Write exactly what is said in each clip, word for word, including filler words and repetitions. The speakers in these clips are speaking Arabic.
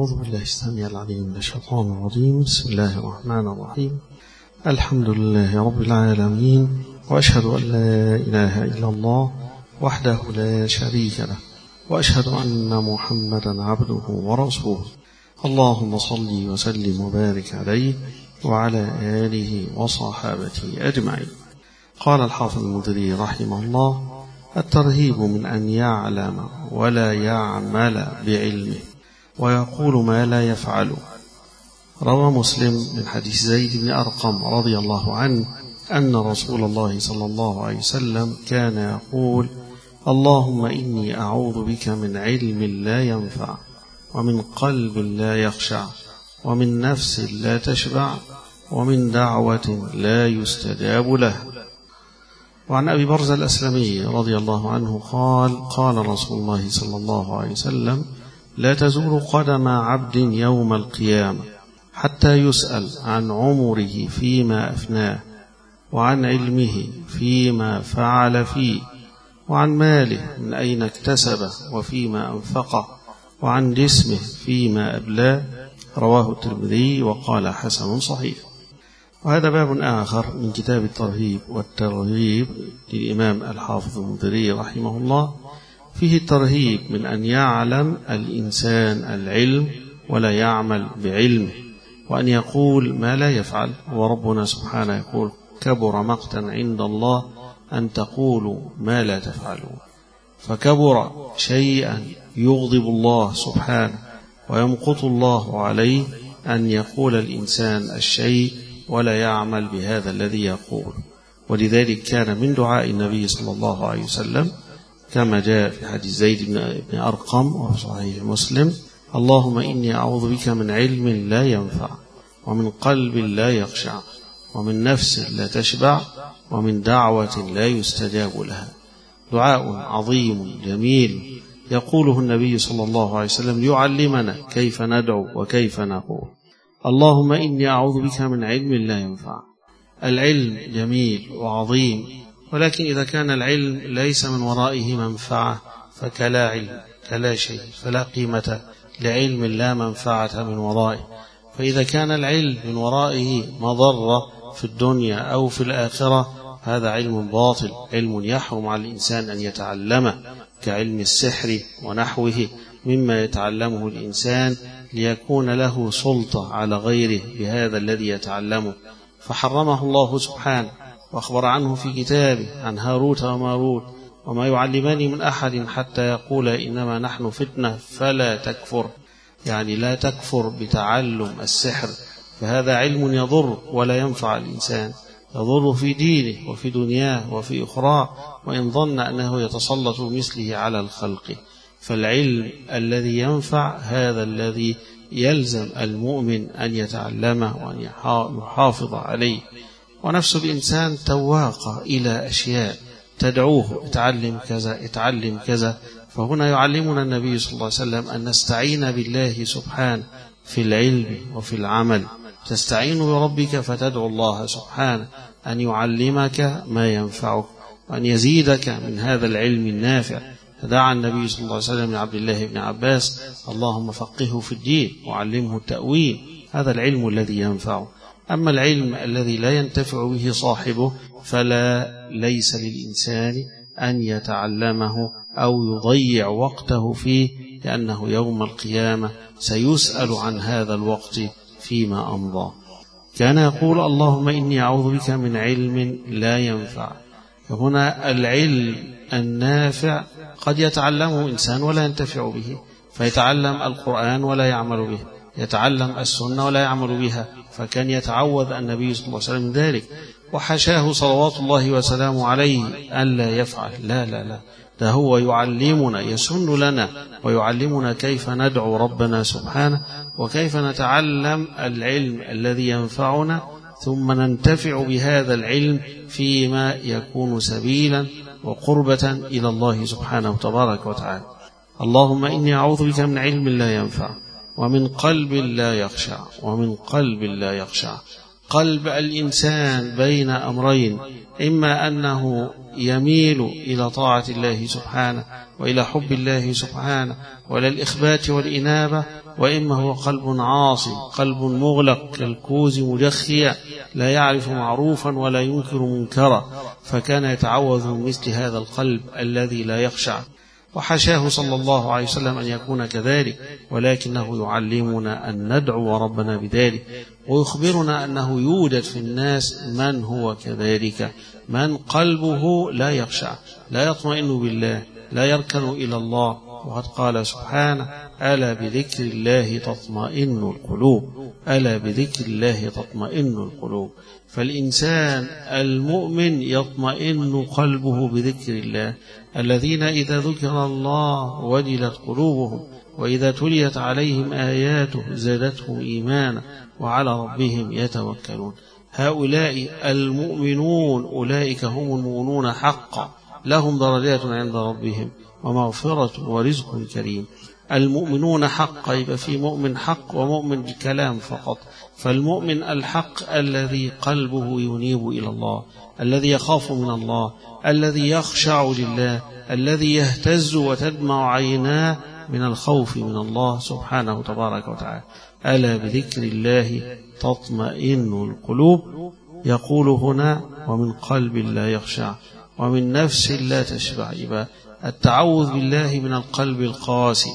أعوذ بالله السميع العليم من الشيطان الرجيم. بسم الله الرحمن الرحيم. الحمد لله رب العالمين، وأشهد أن لا إله إلا الله وحده لا شريك له، وأشهد أن محمدا عبده ورسوله. اللهم صل وسلم وبارك عليه وعلى آله وصحابته أجمعين. قال الحافظ المنذري رحمه الله: الترهيب من أن يعلم ولا يعمل بعلمه ويقول ما لا يفعله. روى مسلم من حديث زيد بن أرقم رضي الله عنه أن رسول الله صلى الله عليه وسلم كان يقول: اللهم إني أعوذ بك من علم لا ينفع، ومن قلب لا يخشع، ومن نفس لا تشبع، ومن دعوة لا يستجاب له. وعن أبي برزة الأسلمي رضي الله عنه قال: قال رسول الله صلى الله عليه وسلم: لا تزول قدم عبد يوم القيامة حتى يسأل عن عمره فيما أفناه، وعن علمه فيما فعل فيه، وعن ماله من أين اكتسبه وفيما أنفقه، وعن جسمه فيما أبلاه. رواه الترمذي وقال حسن صحيح. وهذا باب آخر من كتاب الترهيب والترهيب للإمام الحافظ المنذري رحمه الله، فيه الترهيب من أن يعلم الإنسان العلم ولا يعمل بعلمه، وأن يقول ما لا يفعل. وربنا سبحانه يقول: كبر مقتا عند الله أن تقولوا ما لا تفعلون. فكبر شيئا يغضب الله سبحانه ويمقت الله عليه أن يقول الإنسان الشيء ولا يعمل بهذا الذي يقول. ولذلك كان من دعاء النبي صلى الله عليه وسلم كما جاء في حديث زيد بن أرقم وفي صحيح مسلم: اللهم إني أعوذ بك من علم لا ينفع، ومن قلب لا يخشع، ومن نفس لا تشبع، ومن دعوة لا يستجاب لها. دعاء عظيم جميل يقوله النبي صلى الله عليه وسلم ليعلمنا كيف ندعو وكيف نقول. اللهم إني أعوذ بك من علم لا ينفع. العلم جميل وعظيم، ولكن إذا كان العلم ليس من ورائه منفعة فكلا علم، كلا شيء، فلا قيمة لعلم لا منفعة من ورائه. فإذا كان العلم من ورائه مضرة في الدنيا أو في الآخرة هذا علم باطل، علم يحرم على الإنسان أن يتعلمه، كعلم السحر ونحوه مما يتعلمه الإنسان ليكون له سلطة على غيره بهذا الذي يتعلمه، فحرمه الله سبحانه وأخبر عنه في كتابه عن هاروت وماروت: وما يعلمان من أحد حتى يقول إنما نحن فتنة فلا تكفر، يعني لا تكفر بتعلم السحر، فهذا علم يضر ولا ينفع الإنسان، يضر في دينه وفي دنياه وفي أخرى، وإن ظن أنه يتسلط مثله على الخلق. فالعلم الذي ينفع هذا الذي يلزم المؤمن أن يتعلمه وأن يحافظ عليه. ونفس الإنسان تواقع إلى أشياء تدعوه: اتعلم كذا، اتعلم كذا. فهنا يعلمنا النبي صلى الله عليه وسلم أن نستعين بالله سبحانه في العلم وفي العمل. تستعين بربك فتدعو الله سبحانه أن يعلمك ما ينفعك وأن يزيدك من هذا العلم النافع. فدعا النبي صلى الله عليه وسلم لعبد الله بن عباس: اللهم فقهه في الدين وعلمه التأويل. هذا العلم الذي ينفعه. أما العلم الذي لا ينتفع به صاحبه فلا ليس للإنسان أن يتعلمه أو يضيع وقته فيه، لأنه يوم القيامة سيسأل عن هذا الوقت فيما أمضى. كان يقول: اللهم إني أعوذ بك من علم لا ينفع. هنا العلم النافع قد يتعلمه إنسان ولا ينتفع به، فيتعلم القرآن ولا يعمل به، يتعلم السنة ولا يعمل بها، فكان يتعوذ النبي صلى الله عليه وسلم ذلك، وحشاه صلوات الله وسلامه عليه ألا يفعل. لا لا لا، ده هو يعلمنا، يسن لنا ويعلمنا كيف ندعو ربنا سبحانه وكيف نتعلم العلم الذي ينفعنا، ثم ننتفع بهذا العلم فيما يكون سبيلا وقربة إلى الله سبحانه تبارك وتعالى. اللهم إني أعوذ بك من علم لا ينفع، ومن قلب لا يخشع، ومن قلب لا يخشع. قلب الإنسان بين أمرين: إما أنه يميل إلى طاعة الله سبحانه وإلى حب الله سبحانه وإلى الإخبات والإنابة، وإما هو قلب عاصي قلب مغلق كالكوز مجخيا لا يعرف معروفا ولا ينكر منكرا، فكان يتعوذ من مثل هذا القلب الذي لا يخشع. وحشاه صلى الله عليه وسلم أن يكون كذلك، ولكنه يعلمنا أن ندعو ربنا بذلك، ويخبرنا أنه يوجد في الناس من هو كذلك، من قلبه لا يخشع لا يطمئن بالله لا يركن إلى الله. وقد قال سبحانه: ألا بذكر الله تطمئن القلوب، ألا بذكر الله تطمئن القلوب. فالإنسان المؤمن يطمئن قلبه بذكر الله. الذين إذا ذكر الله وجلت قلوبهم وإذا تليت عليهم آياته زادتهم إيمانا وعلى ربهم يتوكلون. هؤلاء المؤمنون أولئك هم المؤمنون حقا، لهم درجات عند ربهم ومغفرة ورزق كريم. المؤمنون حق، يبقى في مؤمن حق ومؤمن بالكلام فقط. فالمؤمن الحق الذي قلبه ينيب إلى الله، الذي يخاف من الله، الذي يخشع لله، الذي يهتز وتدمع عيناه من الخوف من الله سبحانه تبارك وتعالى. ألا بذكر الله تطمئن القلوب. يقول هنا: ومن قلب لا يخشع ومن نفس لا تشبع. يبقى التعوذ بالله من القلب القاسي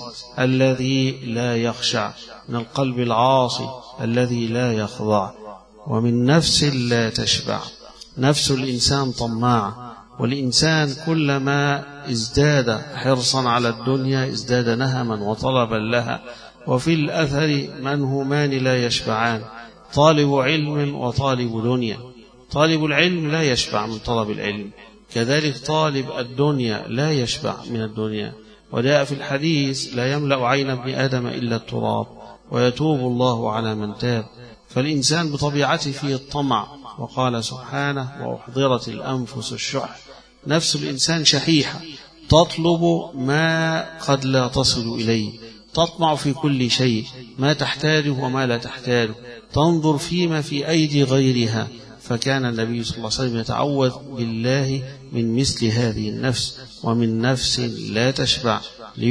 الذي لا يخشع، من القلب العاصي الذي لا يخضع، ومن نفس لا تشبع. نفس الإنسان طماعة، والإنسان كلما ازداد حرصا على الدنيا ازداد نهما وطلبا لها. وفي الأثر منهمان لا يشبعان: طالب علم وطالب دنيا. طالب العلم لا يشبع من طلب العلم، كذلك طالب الدنيا لا يشبع من الدنيا. وجاء في الحديث: لا يملأ عين ابن آدم إلا التراب ويتوب الله على من تاب. فالإنسان بطبيعته فيه الطمع، وقال سبحانه: وأحضرت الأنفس الشح. نفس الإنسان شحيحة، تطلب ما قد لا تصل إليه، تطمع في كل شيء، ما تحتاجه وما لا تحتاجه، تنظر فيما في أيدي غيرها. فكان النبي صلى الله عليه وسلم يتعوذ بالله من مثل هذه النفس، ومن نفس لا تشبع،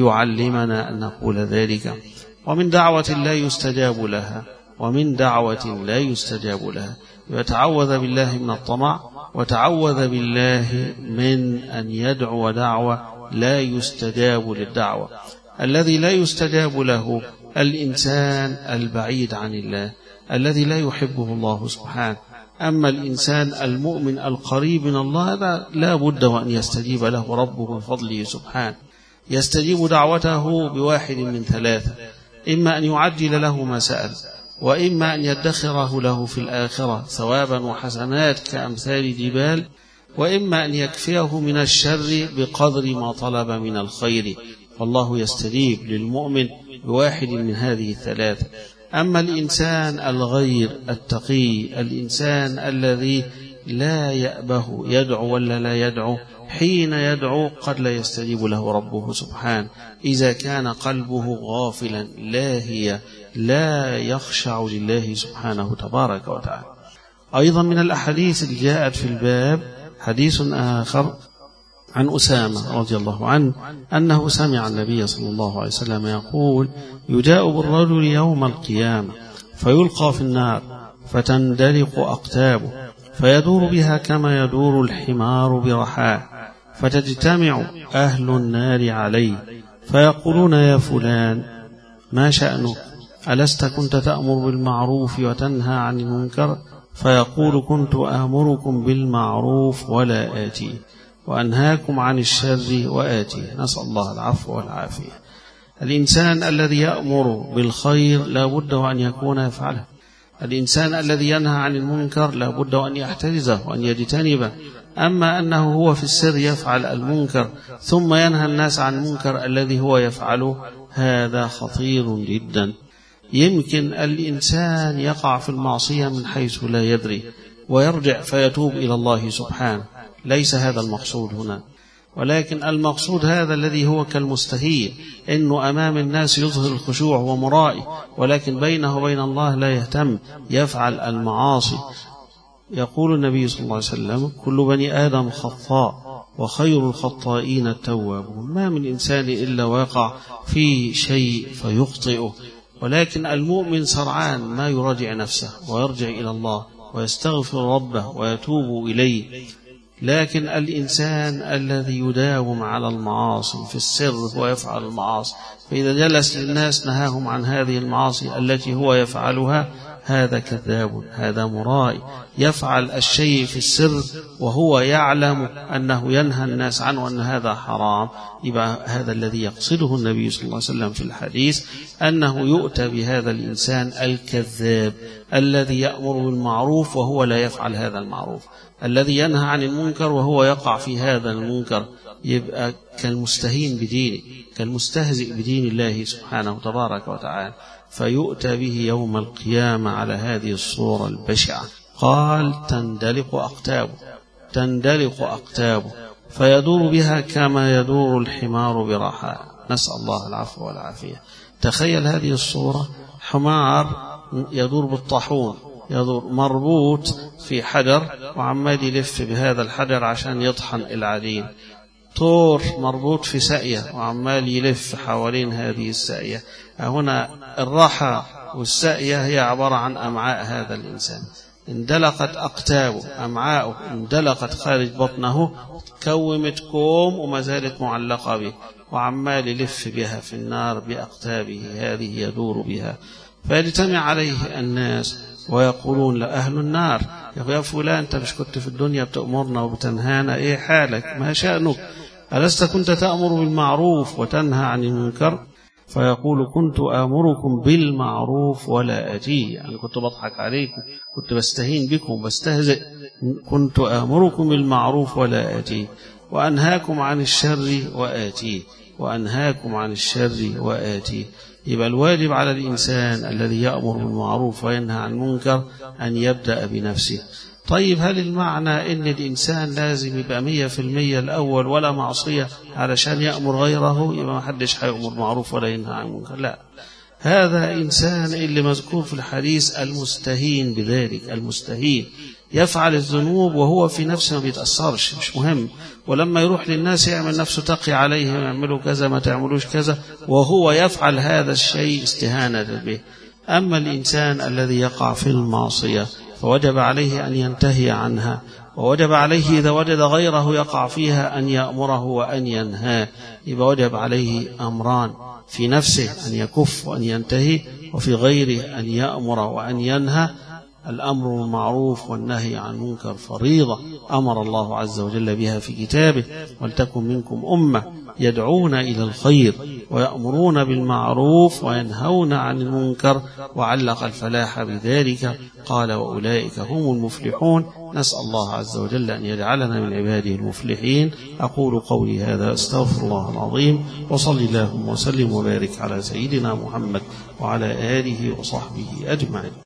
ليعلمنا أن نقول ذلك. ومن دعوة لا يستجاب لها، ومن دعوة لا يستجاب لها. يتعوذ بالله من الطمع، وتعوذ بالله من أن يدعو دعوة لا يستجاب للدعوة. الذي لا يستجاب له الإنسان البعيد عن الله، الذي لا يحبه الله سبحانه. أما الإنسان المؤمن القريب من الله لا بد وأن يستجيب له ربه بفضله سبحانه. يستجيب دعوته بواحد من ثلاثة: إما أن يعجل له ما سأل، وإما أن يدخره له في الآخرة ثوابا وحسنات كأمثال جبال، وإما أن يكفيه من الشر بقدر ما طلب من الخير. والله يستجيب للمؤمن بواحد من هذه الثلاثة. أما الإنسان الغير التقي، الإنسان الذي لا يأبه يدعو ولا لا يدعو، حين يدعو قد لا يستجيب له ربه سبحانه، إذا كان قلبه غافلا لاهيا لا يخشع لله سبحانه تبارك وتعالى. أيضا من الأحاديث اللي جاءت في الباب حديث آخر عن أسامة رضي الله عنه أنه سمع النبي صلى الله عليه وسلم يقول: يجاء بالرجل يوم القيامة فيلقى في النار فتندلق أقتابه فيدور بها كما يدور الحمار برحاه، فتجتمع أهل النار عليه فيقولون: يا فلان ما شأنك؟ ألست كنت تأمر بالمعروف وتنهى عن المنكر؟ فيقول: كنت آمركم بالمعروف ولا آتيه، وأنهاكم عن الشر وآتيه. نسأل الله العفو والعافية. الإنسان الذي يأمر بالخير لا بد وأن يكون يفعله، الإنسان الذي ينهى عن المنكر لا بد وأن يحترزه وأن يجتنبه. أما أنه هو في السر يفعل المنكر ثم ينهى الناس عن المنكر الذي هو يفعله، هذا خطير جدا. يمكن الإنسان يقع في المعصية من حيث لا يدري ويرجع فيتوب إلى الله سبحانه، ليس هذا المقصود هنا، ولكن المقصود هذا الذي هو كالمستهين، إنه أمام الناس يظهر الخشوع ومرائي، ولكن بينه وبين الله لا يهتم، يفعل المعاصي. يقول النبي صلى الله عليه وسلم: كل بني آدم خطاء وخير الخطائين التوابون. ما من إنسان إلا ويقع في شيء فيخطئه، ولكن المؤمن سرعان ما يراجع نفسه ويرجع إلى الله ويستغفر ربه ويتوب إليه. لكن الإنسان الذي يداوم على المعاصي في السر ويفعل المعاصي، فإذا جلس للناس نهاهم عن هذه المعاصي التي هو يفعلها، هذا كذاب، هذا مرائي، يفعل الشيء في السر وهو يعلم أنه ينهى الناس عنه أن هذا حرام. يبقى هذا الذي يقصده النبي صلى الله عليه وسلم في الحديث، أنه يؤتى بهذا الإنسان الكذاب الذي يأمر بالمعروف وهو لا يفعل هذا المعروف، الذي ينهى عن المنكر وهو يقع في هذا المنكر. يبقى كالمستهين بدينه، كالمستهزئ بدين الله سبحانه تبارك وتعالى، فيؤتى به يوم القيامة على هذه الصورة البشعة. قال تندلق أقتابه، تندلق أقتابه فيدور بها كما يدور الحمار برحاء، نسأل الله العفو والعافية. تخيل هذه الصورة، حمار يدور بالطاحون، يدور مربوط في حجر وعمال يلف بهذا الحجر عشان يطحن العجين، طور مربوط في ساقية وعمال يلف حوالين هذه الساقية. هنا الراحة والساقية هي عبارة عن أمعاء هذا الإنسان، اندلقت أقتابه، أمعاؤه اندلقت خارج بطنه، كومت كوم وما زالت معلقة به، وعمال يلف بها في النار بأقتابه هذه يدور بها. فيجتمع عليه الناس ويقولون لأهل النار: يا فلان، أنت مش كنت في الدنيا بتأمرنا وبتنهانا؟ إيه حالك؟ ما شأنك؟ ألست كنت تأمر بالمعروف وتنهى عن المنكر؟ فيقول: كنت آمركم بالمعروف ولا أتيه، يعني كنت بضحك عليكم، كنت بستهين بكم، بستهزئ. كنت آمركم بالمعروف ولا أتيه، وأنهاكم عن الشر وآتيه، وأنهاكم عن الشر وآتيه. يبقى الواجب على الإنسان الذي يأمر بالمعروف وينهى عن المنكر أن يبدأ بنفسه. طيب، هل المعنى إن الإنسان لازم يبقى مية في المية الأول ولا معصية علشان يأمر غيره؟ يبقى ما حدش هيأمر معروف ولا ينهى عن المنكر. لا، هذا إنسان اللي مذكور في الحديث المستهين بذلك، المستهين يفعل الذنوب وهو في نفسه ما بيتأثرش، مش مهم، ولما يروح للناس يعمل نفسه تقي عليهم، يعملوا كذا ما تعملوش كذا، وهو يفعل هذا الشيء استهانة به. أما الإنسان الذي يقع في المعصية فوجب عليه أن ينتهي عنها، ووجب عليه إذا وجد غيره يقع فيها أن يأمره وأن ينهاه. يبقى وجب عليه أمران: في نفسه أن يكف وأن ينتهي، وفي غيره أن يأمر وأن ينهى. الأمر بالمعروف والنهي عن المنكر فريضة أمر الله عز وجل بها في كتابه: ولتكن منكم أمة يدعون إلى الخير ويأمرون بالمعروف وينهون عن المنكر. وعلق الفلاح بذلك قال: وأولئك هم المفلحون. نسأل الله عز وجل أن يجعلنا من عباده المفلحين. أقول قولي هذا، أستغفر الله العظيم، وصلي اللهم وسلم وبارك على سيدنا محمد وعلى آله وصحبه أجمعين.